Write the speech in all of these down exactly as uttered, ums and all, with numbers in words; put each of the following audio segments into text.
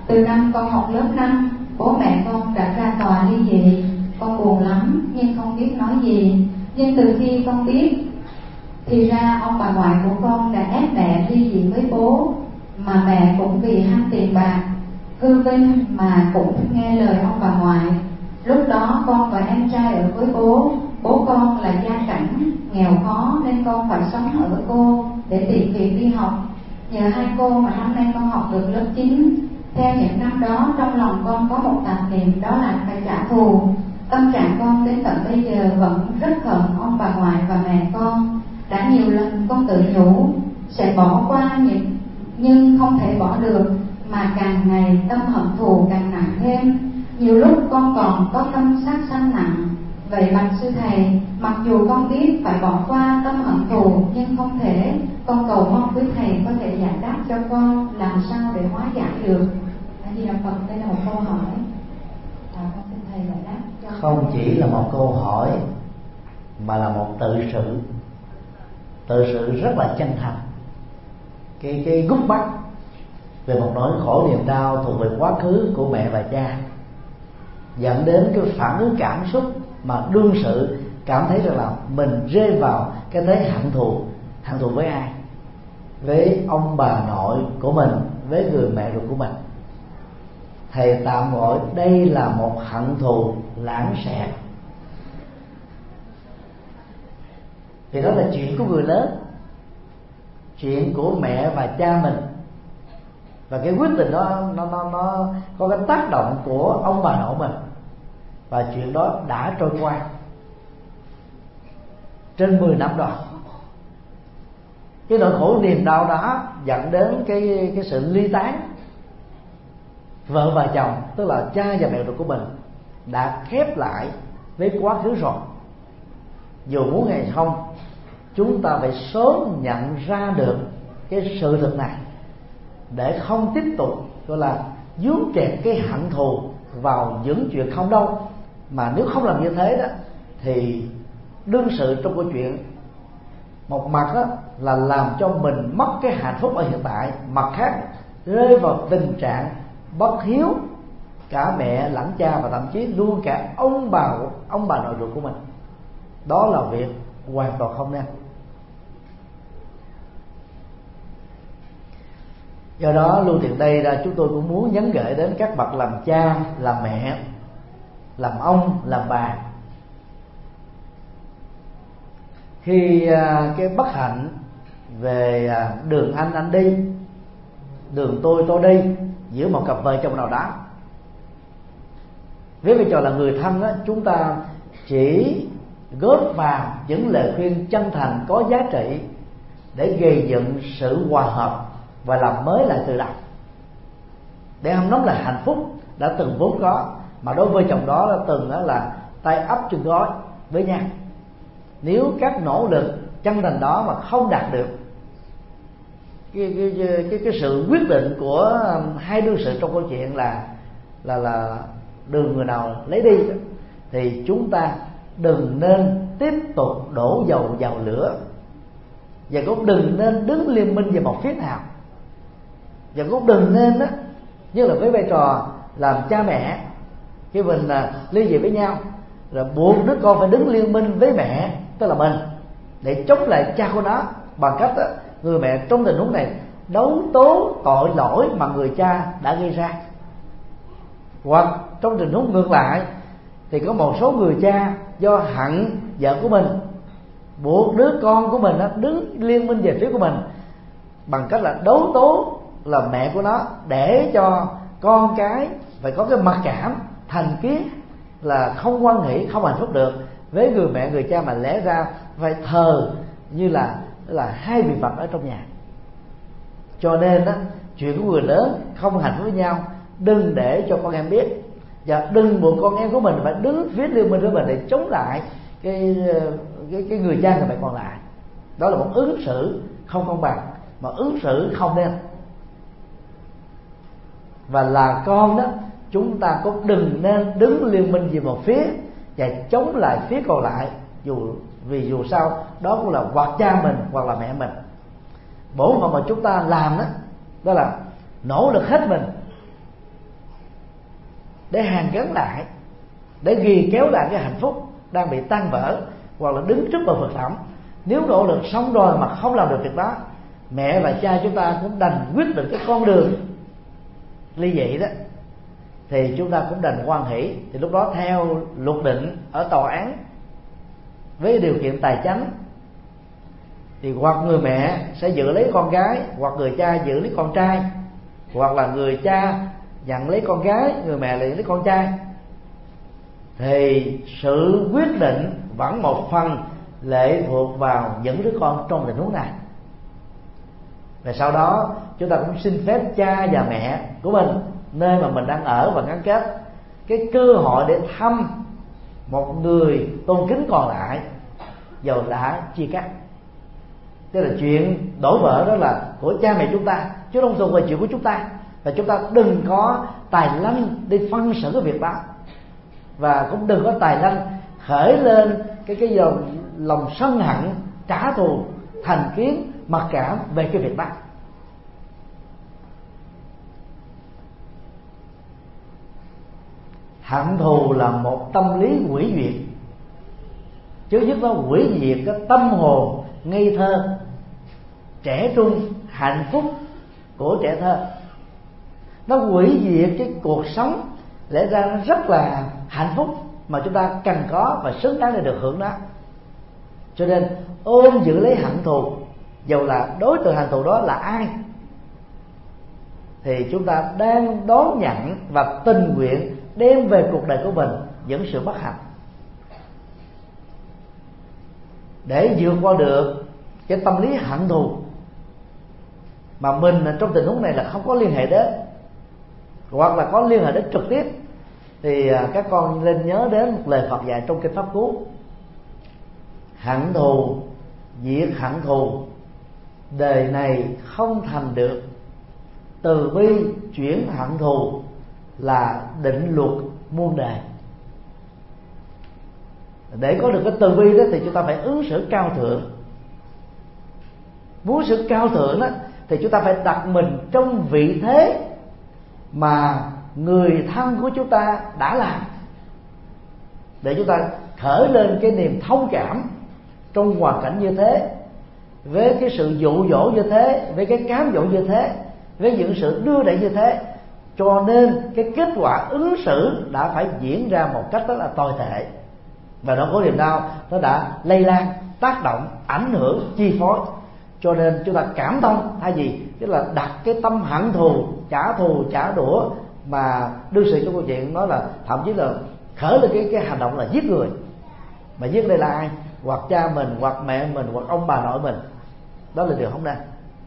Từ năm con học lớp năm, bố mẹ con đã ra tòa ly dị. Con buồn lắm nhưng không biết nói gì. Nhưng từ khi con biết thì ra ông bà ngoại của con đã ép mẹ ly dị với bố, mà mẹ cũng vì ham tiền bạc hư vinh mà cũng nghe lời ông bà ngoại. Lúc đó con và em trai ở với bố. Bố con là gia cảnh nghèo khó nên con phải sống ở với cô để tiện việc đi học. Nhờ hai cô mà năm nay con học được lớp chín. Theo những năm đó, trong lòng con có một tạp niệm, đó là phải trả thù. Tâm trạng con đến tận bây giờ vẫn rất hận ông bà ngoại và mẹ con. Đã nhiều lần con tự nhủ sẽ bỏ qua những nhưng không thể bỏ được, mà càng ngày tâm hận thù càng nặng thêm. Nhiều lúc con còn có tâm sát sanh nặng. Vậy bạch sư thầy, mặc dù con biết phải bỏ qua tâm hận thù nhưng không thể, con cầu mong quý thầy có thể giải đáp cho con làm sao để hóa giải được. A Di Đà Phật, đây là một câu hỏi. À, con xin thầy giải đáp cho. Không chỉ là một câu hỏi mà là một tự sự, tự sự rất là chân thành. Cái cái gút mắt về một nỗi khổ niềm đau thuộc về quá khứ của mẹ và cha, dẫn đến cái phản ứng cảm xúc mà đương sự cảm thấy rằng là mình rơi vào cái thế hận thù. Hận thù với ai? Với ông bà nội của mình, với người mẹ ruột của mình. Thầy tạm gọi đây là một hận thù lãng xẹt, thì đó là chuyện của người lớn, chuyện của mẹ và cha mình, và cái quyết định đó nó nó nó có cái tác động của ông bà nội mình, và chuyện đó đã trôi qua trên mười năm rồi. Cái nỗi khổ niềm đau đó dẫn đến cái cái sự ly tán. Vợ và chồng, tức là cha và mẹ ruột của mình, đã khép lại với quá khứ rồi. Dù muốn hay không, chúng ta phải sớm nhận ra được cái sự thực này để không tiếp tục gọi là dướng kẹt cái hận thù vào những chuyện không đâu. Mà nếu không làm như thế đó thì đương sự trong câu chuyện, một mặt đó là làm cho mình mất cái hạnh phúc ở hiện tại, mặt khác rơi vào tình trạng bất hiếu cả mẹ lẫn cha, và thậm chí luôn cả ông bà ông bà nội ruột của mình. Đó là việc hoàn toàn không nên. Do đó luôn tiện đây ra chúng tôi cũng muốn nhắn gửi đến các bậc làm cha, làm mẹ, làm ông, làm bà, khi cái bất hạnh về đường anh anh đi, đường tôi tôi đi giữa một cặp vợ chồng nào đó, với vai trò là người thân đó, chúng ta chỉ góp vào những lời khuyên chân thành có giá trị để gây dựng sự hòa hợp và làm mới lại từ đầu, để không nói là hạnh phúc đã từng vốn có, mà đối với chồng đó đã từng đó là tay ấp chân gói với nhau. Nếu các nỗ lực chân thành đó mà không đạt được cái cái cái, cái sự quyết định của hai đương sự trong câu chuyện là là là đường người nào lấy đi, thì chúng ta đừng nên tiếp tục đổ dầu vào lửa, và cũng đừng nên đứng liên minh về một phía nào, và cũng đừng nên đó, như là với vai trò làm cha mẹ, khi mình là ly dị với nhau rồi buộc đứa con phải đứng liên minh với mẹ, tức là mình, để chống lại cha của nó, bằng cách đó, người mẹ trong tình huống này đấu tố tội lỗi mà người cha đã gây ra. Hoặc trong tình huống ngược lại thì có một số người cha do hận vợ của mình buộc đứa con của mình đó đứng liên minh về phía của mình, bằng cách là đấu tố là mẹ của nó, để cho con cái phải có cái mặc cảm thành kiến là không quan hệ, không hạnh phúc được với người mẹ người cha, mà lẽ ra phải thờ như là là hai vị Phật ở trong nhà. Cho nên đó, chuyện của người lớn không hạnh phúc với nhau, đừng để cho con em biết, và đừng buộc con em của mình phải đứng phía liên minh với mình để chống lại cái cái, cái người cha người mẹ còn lại. Đó là một ứng xử không công bằng, mà ứng xử không nên. Và là con đó, chúng ta cũng đừng nên đứng liên minh về một phía và chống lại phía còn lại, dù vì dù sao đó cũng là hoặc cha mình hoặc là mẹ mình. Bổn phận mà chúng ta làm đó, đó là nỗ lực hết mình để hàn gắn lại, để ghi kéo lại cái hạnh phúc đang bị tan vỡ hoặc là đứng trước bờ vực thẳm. Nếu nỗ lực xong rồi mà không làm được việc đó, mẹ và cha chúng ta cũng đành quyết định cái con đường ly dị đó, thì chúng ta cũng đành hoan hỷ. Thì lúc đó theo luật định ở tòa án, với điều kiện tài chánh, thì hoặc người mẹ sẽ giữ lấy con gái, hoặc người cha giữ lấy con trai, hoặc là người cha nhận lấy con gái, người mẹ lại lấy con trai. Thì sự quyết định vẫn một phần lệ thuộc vào những đứa con trong tình huống này. Và sau đó chúng ta cũng xin phép cha và mẹ của mình, nơi mà mình đang ở và gắn kết, cái cơ hội để thăm một người tôn kính còn lại dầu đã chia cắt. Tức là chuyện đổ vỡ đó là của cha mẹ chúng ta, chứ không thuộc về chuyện của chúng ta. Và chúng ta đừng có tài lanh đi phân xử cái việc đó, và cũng đừng có tài lanh khởi lên cái cái dòng lòng sân hận, trả thù, thành kiến, mặc cảm về cái việc đó. Hận thù là một tâm lý hủy diệt, chứ nhất nó hủy diệt cái tâm hồn ngây thơ, trẻ trung, hạnh phúc của trẻ thơ. Nó hủy diệt cái cuộc sống lẽ ra nó rất là hạnh phúc mà chúng ta cần có và xứng đáng để được hưởng đó. Cho nên ôm giữ lấy hận thù, dầu là đối tượng hận thù đó là ai, thì chúng ta đang đón nhận và tình nguyện đem về cuộc đời của mình những sự bất hạnh. Để vượt qua được cái tâm lý hận thù mà mình trong tình huống này là không có liên hệ đến, hoặc là có liên hệ đến trực tiếp, thì các con nên nhớ đến một lời Phật dạy trong kinh Pháp Cú: hận thù diệt hận thù, đời này không thành được. Từ bi chuyển hận thù là định luật muôn đời. Để có được cái từ bi đó thì chúng ta phải ứng xử cao thượng. Muốn sự cao thượng đó thì chúng ta phải đặt mình trong vị thế mà người thân của chúng ta đã làm, để chúng ta khởi lên cái niềm thông cảm trong hoàn cảnh như thế, với cái sự dụ dỗ như thế, với cái cám dỗ như thế, với những sự đưa đẩy như thế. Cho nên cái kết quả ứng xử đã phải diễn ra một cách rất là tồi tệ, và nó có niềm đau, nó đã lây lan, tác động, ảnh hưởng, chi phối. Cho nên chúng ta cảm thông thay vì tức là đặt cái tâm hận thù, trả thù, trả đũa, mà đương sự trong câu chuyện nói là thậm chí là khởi lên cái cái hành động là giết người. Mà giết đây là ai? Hoặc cha mình, hoặc mẹ mình, hoặc ông bà nội mình. Đó là điều không nên.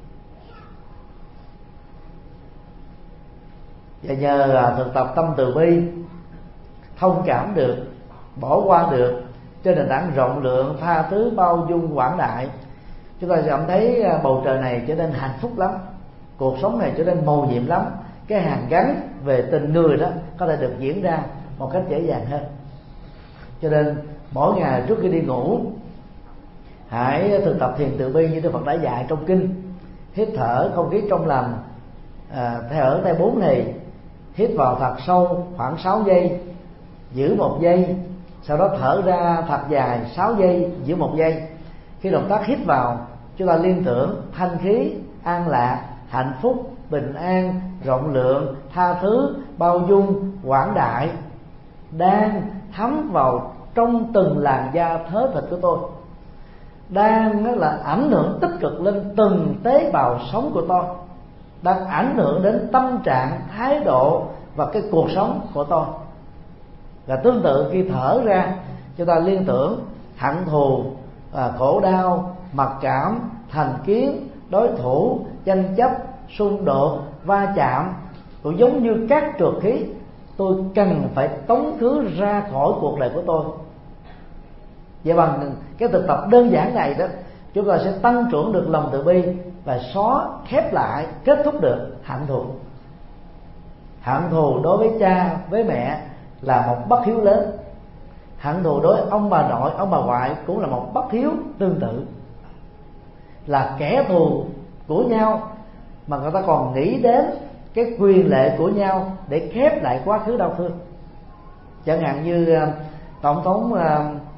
Và nhờ thực tập tâm từ bi, thông cảm được, bỏ qua được, trên nền tảng rộng lượng, tha thứ, bao dung, quảng đại, chúng ta sẽ cảm thấy bầu trời này trở nên hạnh phúc lắm, cuộc sống này trở nên mầu nhiệm lắm. Cái hàn gắn về tình người đó có thể được diễn ra một cách dễ dàng hơn. Cho nên mỗi ngày trước khi đi ngủ, hãy thực tập thiền từ bi như Đức Phật đã dạy trong kinh. Hít thở không khí trong lành, à, theo ở tay bốn thì hít vào thật sâu khoảng sáu giây, giữ một giây, sau đó thở ra thật dài sáu giây, giữ một giây. Khi động tác hít vào, chúng ta liên tưởng thanh khí, an lạc, hạnh phúc, bình an, rộng lượng, tha thứ, bao dung, quảng đại đang thấm vào trong từng làn da thớ thịt của tôi, đang đó là ảnh hưởng tích cực lên từng tế bào sống của tôi, đang ảnh hưởng đến tâm trạng, thái độ và cái cuộc sống của tôi. Và tương tự khi thở ra, chúng ta liên tưởng hận thù, à, khổ đau, mặc cảm, thành kiến, đối thủ, tranh chấp, xung đột, va chạm, cũng giống như các trượt khí, tôi cần phải tống khứ ra khỏi cuộc đời của tôi. Vậy bằng cái thực tập đơn giản này đó, chúng ta sẽ tăng trưởng được lòng từ bi và xóa khép lại, kết thúc được hận thù. Hận thù đối với cha, với mẹ là một bất hiếu lớn. Hận thù đối với ông bà nội, ông bà ngoại cũng là một bất hiếu tương tự, là kẻ thù của nhau mà người ta còn nghĩ đến cái quyền lệ của nhau để khép lại quá khứ đau thương. Chẳng hạn như uh, tổng thống uh,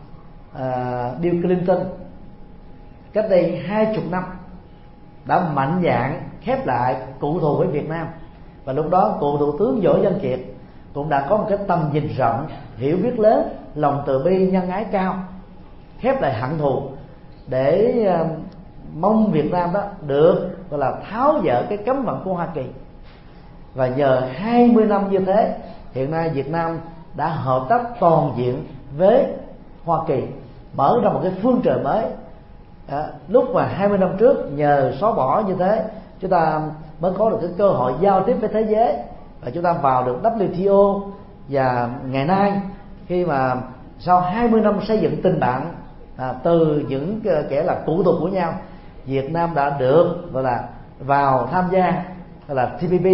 uh, Bill Clinton cách đây hai chục năm đã mạnh dạn khép lại cựu thù với Việt Nam, và lúc đó cựu thủ tướng Võ Văn Kiệt cũng đã có một cái tầm nhìn rộng, hiểu biết lớn, lòng từ bi nhân ái cao, khép lại hận thù để uh, mong Việt Nam đó được gọi là tháo dỡ cái cấm vận của Hoa Kỳ. Và nhờ hai mươi năm như thế, hiện nay Việt Nam đã hợp tác toàn diện với Hoa Kỳ, mở ra một cái phương trời mới. À, lúc mà hai mươi năm trước nhờ xóa bỏ như thế, chúng ta mới có được cái cơ hội giao tiếp với thế giới, và chúng ta vào được W T O. Và ngày nay khi mà sau hai mươi năm xây dựng tình bạn à, từ những kẻ là cựu thù của nhau, Việt Nam đã được gọi là vào tham gia gọi là T P P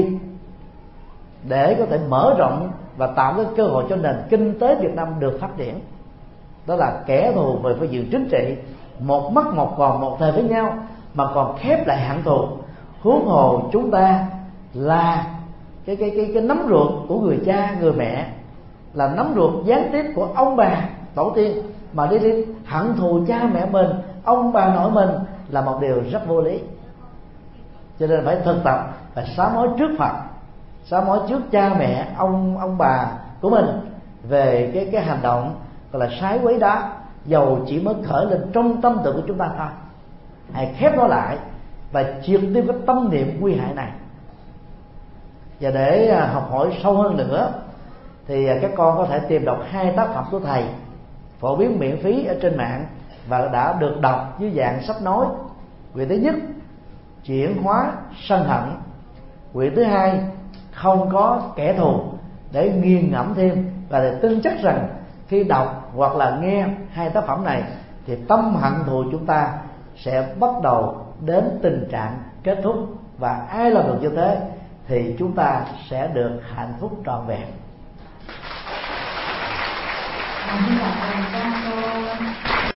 để có thể mở rộng và tạo cái cơ hội cho nền kinh tế Việt Nam được phát triển. Đó là kẻ thù về phương diện chính trị, một mắt một còn một thời với nhau, mà còn khép lại hận thù. Huống hồ chúng ta là cái cái cái cái nắm ruột của người cha người mẹ, là nắm ruột gián tiếp của ông bà tổ tiên, mà đi đi hận thù cha mẹ mình, ông bà nội mình là một điều rất vô lý. Cho nên phải thực tập và sám hối trước Phật, sám hối trước cha mẹ, ông ông bà của mình về cái cái hành động gọi là sái quấy đó, dầu chỉ mới khởi lên trong tâm tự của chúng ta thôi. Hãy khép nó lại và triệt tiêu cái tâm niệm nguy hại này. Và để học hỏi sâu hơn nữa thì các con có thể tìm đọc hai tác phẩm của thầy phổ biến miễn phí ở trên mạng và đã được đọc dưới dạng sách nói. Quyển thứ nhất, chuyển hóa sân hận. Quyển thứ hai, không có kẻ thù, để nghiền ngẫm thêm và để tin chắc rằng khi đọc hoặc là nghe hai tác phẩm này thì tâm hận thù chúng ta sẽ bắt đầu đến tình trạng kết thúc, và ai làm được như thế thì chúng ta sẽ được hạnh phúc trọn vẹn. Hãy subscribe cho kênh Ghiền Mì Gõ để không bỏ lỡ những video hấp dẫn.